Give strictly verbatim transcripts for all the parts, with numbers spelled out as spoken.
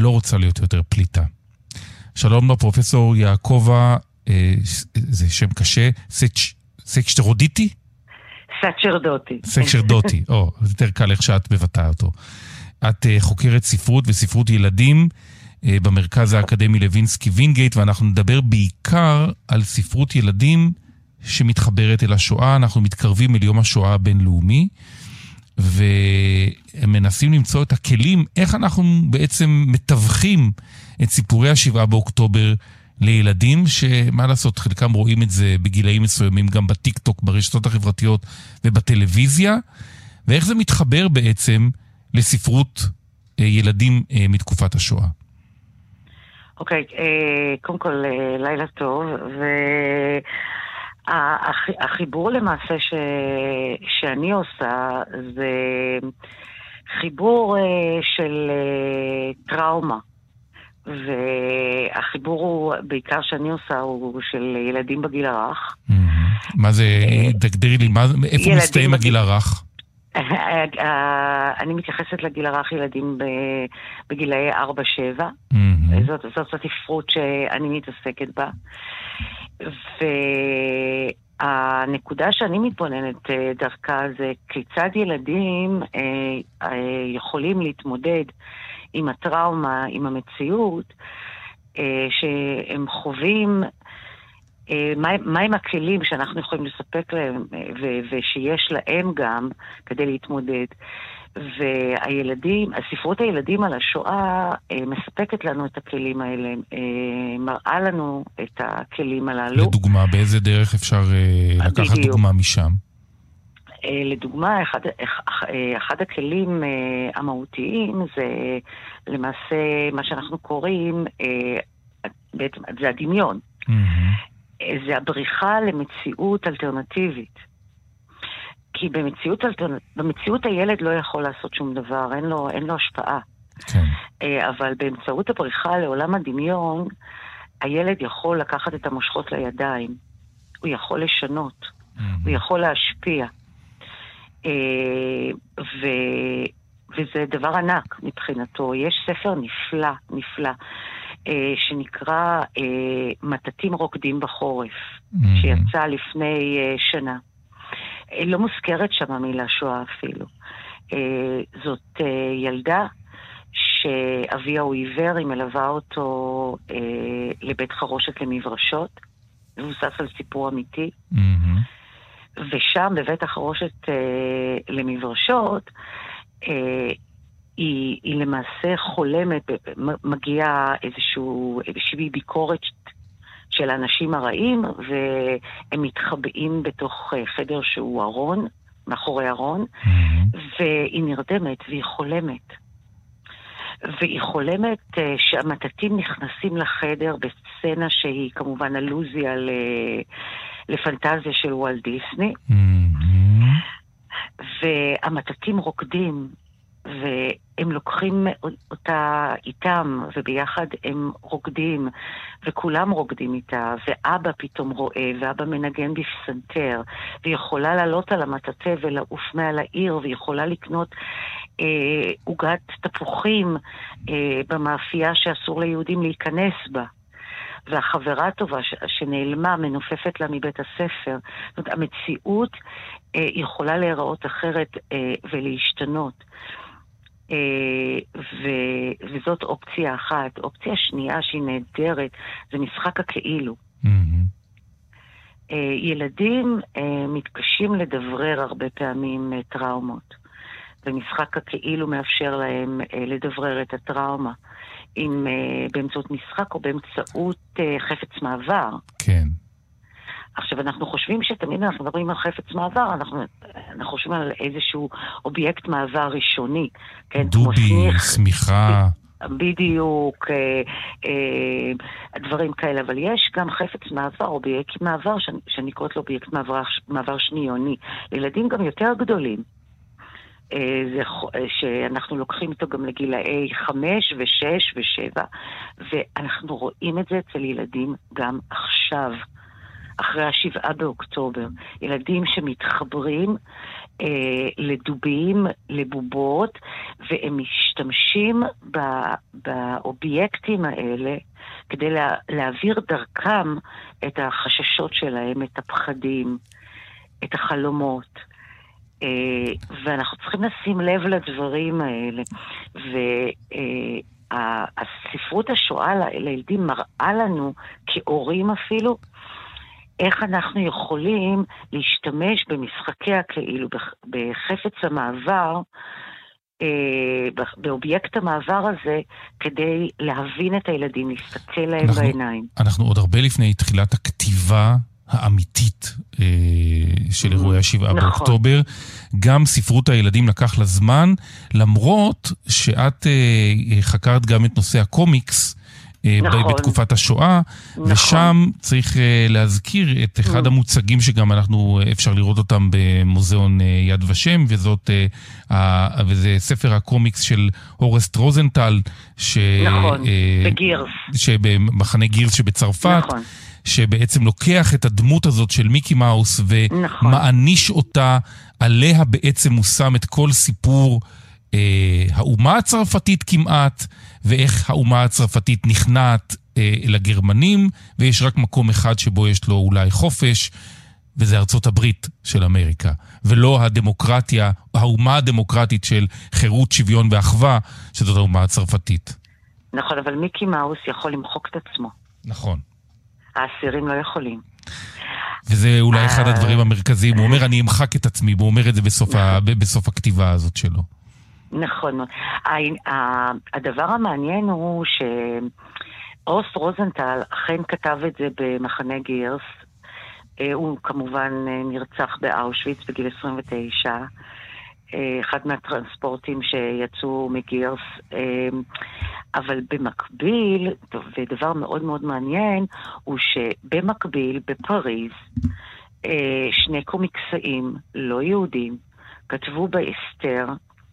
לא רוצה להיות יותר פליטה. שלום לפרופסור יעקובה, אה, זה שם קשה, סץ', סקשטרודיטי? סצ'רדוטי. סקשטרדוטי, או, זה יותר קל איך שאת מבטאה אותו. את אה, חוקרת ספרות וספרות ילדים אה, במרכז האקדמי לוינסקי וינגייט, ואנחנו נדבר בעיקר על ספרות ילדים שמתחברת אל השואה. אנחנו מתקרבים אל יום השואה הבינלאומי, ומנסים למצוא את הכלים, איך אנחנו בעצם מתווכים את סיפורי השבעה באוקטובר לילדים, שמה לעשות, חלקם רואים את זה בגילאים מסוימים, גם בטיק טוק, ברשתות החברתיות ובטלוויזיה, ואיך זה מתחבר בעצם לספרות ילדים מתקופת השואה. אוקיי, קודם כל לילה טוב, ו... החיבור למעשה ש... שאני עושה זה חיבור של טראומה, והחיבור הוא בעיקר שאני עושה הוא של ילדים בגיל הרך. מה זה, תגדירי לי, איפה מסתיים הגיל הרך? אני מתייחסת לגיל הרך ילדים בגילאי ארבע שבע, זאת הספרות שאני מתעסקת בה. והנקודה שאני מתבוננת דרכה זה כיצד ילדים יכולים להתמודד עם הטראומה, עם המציאות, שהם חווים, מהם הכלים שאנחנו יכולים לספק להם ושיש להם גם כדי להתמודד. והילדים, הספרות הילדים על השואה מספקת לנו את הכלים האלה, מראה לנו את הכלים הללו. לדוגמה, באיזה דרך אפשר לקחת דוגמה משם? לדוגמה, אחד, אחד הכלים המהותיים זה למעשה מה שאנחנו קוראים, זה הדמיון. זה הבריחה למציאות אלטרנטיבית. כי במציאות, במציאות הילד לא יכול לעשות שום דבר, אין לו, אין לו השפעה. כן. אבל באמצעות הבריחה לעולם הדמיון, הילד יכול לקחת את המושכות לידיים. הוא יכול לשנות. Mm-hmm. הוא יכול להשפיע. ו... וזה דבר ענק מבחינתו. יש ספר נפלא, נפלא, שנקרא מטטים רוקדים בחורף, mm-hmm. שיצא לפני שנה. לא מוזכרת שם המילה שואה אפילו. זאת ילדה שאביה הוא עיוור, היא מלווה אותו לבית חרושת למברשות, מבוסס על סיפור אמיתי. ושם בבית החרושת למברשות, היא, היא למעשה חולמת, מגיעה איזשהו, איזושהי ביקורת של האנשים הרעים, והם מתחבאים בתוך חדר שהוא ארון, מאחורי ארון, mm-hmm. והיא נרדמת והיא חולמת. והיא חולמת uh, שהמטטים נכנסים לחדר בסצנה שהיא כמובן אלוזיה ל... לפנטזיה של וולט דיסני. Mm-hmm. והמטטים רוקדים, והם לוקחים אותה איתם, וביחד הם רוקדים, וכולם רוקדים איתה, ואבא פתאום רואה, ואבא מנגן בפסנתר, ויכולה לעלות על המטאטה ולעוף מעל העיר, ויכולה לקנות עוגת אה, תפוחים אה, במאפייה שאסור ליהודים להיכנס בה. והחברה הטובה ש- שנעלמה, מנופפת לה מבית הספר. זאת אומרת, המציאות אה, יכולה להיראות אחרת אה, ולהשתנות. ו- וזאת אופציה אחת. אופציה שנייה שהיא נהדרת, זה משחק הכאילו. Mm-hmm. ילדים מתקשים לדברר הרבה פעמים טראומות, ומשחק הכאילו מאפשר להם לדברר את הטראומה, אם באמצעות משחק או באמצעות חפץ מעבר. כן. עכשיו, אנחנו חושבים שתמיד אנחנו מדברים על חפץ מעבר, אנחנו, אנחנו חושבים על איזשהו אובייקט מעבר ראשוני. כן, דובי, סמיכה. בדיוק, אה, אה, דברים כאלה, אבל יש גם חפץ מעבר, אובייקט מעבר, שאני, שאני קוראת לו אובייקט מעבר, מעבר שניוני. לילדים גם יותר גדולים. אה, זה, שאנחנו לוקחים אותו גם לגילאי חמש ושש ושבע, ואנחנו רואים את זה אצל ילדים גם עכשיו. אחרי השבעה באוקטובר. ילדים שמתחברים אה, לדובים, לבובות, והם משתמשים ב, באובייקטים האלה כדי לה, להעביר דרכם את החששות שלהם, את הפחדים, את החלומות. אה, ואנחנו צריכים לשים לב לדברים האלה. ו... אה, הספרות השואה לילדים מראה לנו, כהורים אפילו, איך אנחנו יכולים להשתמש במשחקי הכאילו, בחפץ המעבר, באובייקט המעבר הזה, כדי להבין את הילדים, להסתכל להם אנחנו, בעיניים. אנחנו עוד הרבה לפני תחילת הכתיבה האמיתית אה, של אירועי השבעה נכון. באוקטובר. גם ספרות הילדים לקח לה זמן, למרות שאת אה, חקרת גם את נושא הקומיקס אה, נכון. בתקופת השואה, נכון. ושם צריך אה, להזכיר את אחד נכון. המוצגים שגם אנחנו, אפשר לראות אותם במוזיאון אה, יד ושם, וזאת, אה, וזה ספר הקומיקס של הורסט רוזנטל, ש, נכון, אה, בגירס. שבמחנה גירס שבצרפת, נכון. שבעצם לוקח את הדמות הזאת של מיקי מאוס ומעניש אותה, עליה בעצם הוא שם את כל סיפור אה, האומה הצרפתית כמעט, ואיך האומה הצרפתית נכנעת אה, לגרמנים, ויש רק מקום אחד שבו יש לו אולי חופש, וזה ארצות הברית של אמריקה, ולא הדמוקרטיה, האומה הדמוקרטית של חירות, שוויון ואחווה, שזאת האומה הצרפתית. נכון, אבל מיקי מאוס יכול למחוק את עצמו. נכון. האסירים לא יכולים. וזה אולי אחד הדברים המרכזיים. הוא אומר, אני אמחק את עצמי, והוא אומר את זה בסוף, ה... בסוף הכתיבה הזאת שלו. נכון. הדבר המעניין הוא שאורסט רוזנטל אכן כתב את זה במחנה גירס. הוא כמובן נרצח באושוויץ בגיל עשרים ותשע. אחד מהטרנספורטים שיצאו מגירס, אבל במקביל, ודבר מאוד מאוד מעניין, הוא שבמקביל בפריז, שני קומיקסאים לא יהודים כתבו באסתר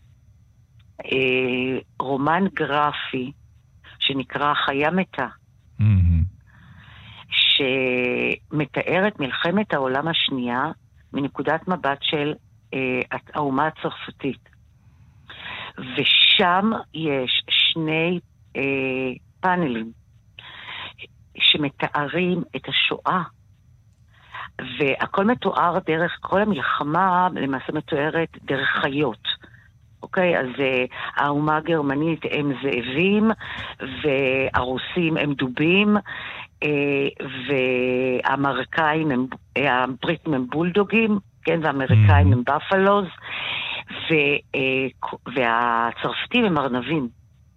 רומן גרפי שנקרא חיה מתה, שמתאר את מלחמת העולם השנייה מנקודת מבט של האומה הצרפתית. ושם יש שני אה, פאנלים שמתארים את השואה, והכל מתואר דרך, כל המלחמה למעשה מתוארת דרך חיות. אוקיי? אז אה, האומה הגרמנית הם זאבים, והרוסים הם דובים, אה, והאמריקאים הם, אה, הבריטים הם בולדוגים, כן, והאמריקאים הם בפלוז, והצרפתים הם ארנבים.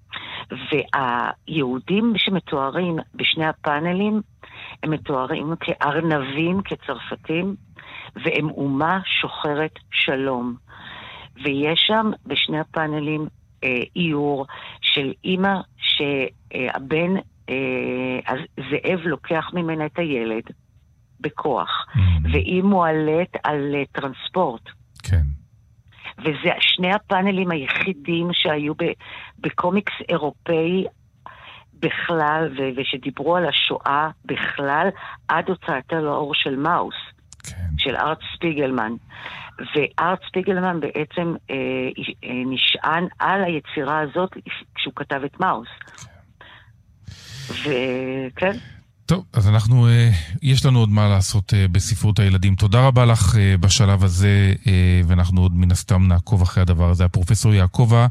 והיהודים שמתוארים בשני הפאנלים, הם מתוארים כארנבים, כצרפתים, והם אומה שוחרת שלום. ויש שם בשני הפאנלים איור של אמא שהבן, הזאב לוקח ממנה את הילד, בכוח, והיא מועלת על טרנספורט. כן. וזה שני הפאנלים היחידים שהיו בקומיקס אירופאי בכלל, ושדיברו על השואה בכלל, עד הוצאתה לאור של מאוס, כן. של ארט ספיגלמן. וארט ספיגלמן בעצם אה, אה, נשען על היצירה הזאת כשהוא כתב את מאוס. כן. וכן. טוב, אז אנחנו, יש לנו עוד מה לעשות בספרות הילדים. תודה רבה לך בשלב הזה, ואנחנו עוד מן הסתם נעקוב אחרי הדבר הזה. הפרופסור יעקובה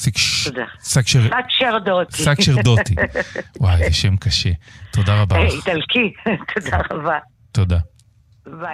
סקשרדוטי. סקשרדוטי. וואי, זה שם קשה. תודה רבה לך. איטלקי, תודה רבה. תודה.